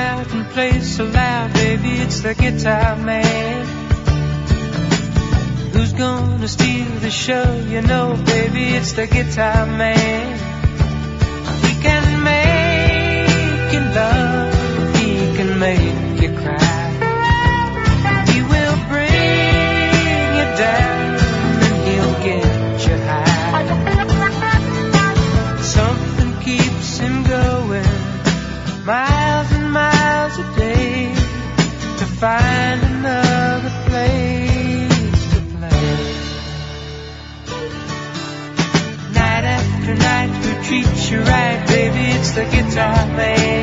out and play so loud, baby, it's the guitar man. Who's gonna steal the show? You know, baby, it's the guitar man. He can make you love, he can make you cry. He will bring you down and he'll get you high. Something keeps him going miles and miles a day to find another place to play. Night after night, who treats you right, baby, it's the guitar man.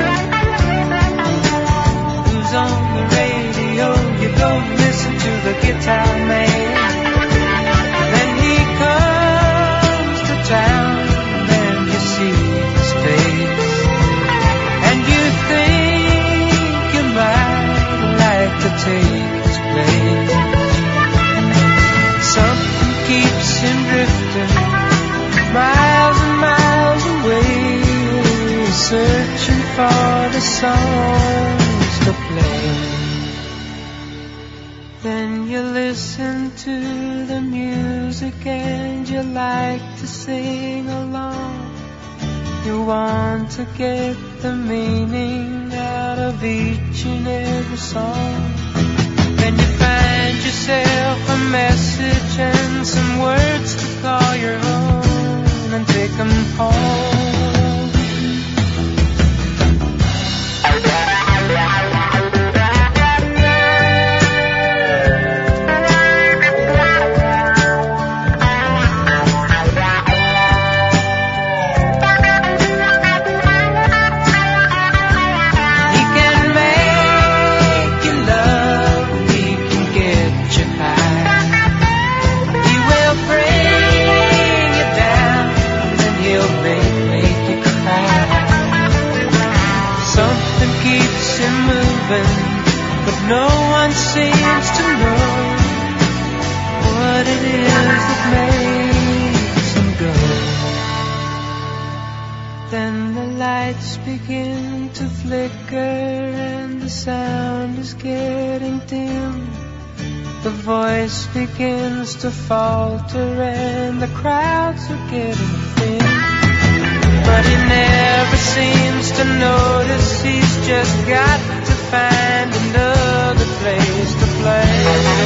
Who's on the radio? You go listen to the guitar man. Then he comes to town, and you see his face, and you think you might like to take his place. Something keeps him drifting miles and miles away, searching for the songs to play. Then you listen to the music and you like to sing along. You want to get the meaning out of each and every song. Then you find yourself a message and some words to call your own and take them home. But no one seems to know what it is that makes him go. Then the lights begin to flicker and the sound is getting dim. The voice begins to falter and the crowds are getting thin. But he never seems to notice, he's just got to find another place to play.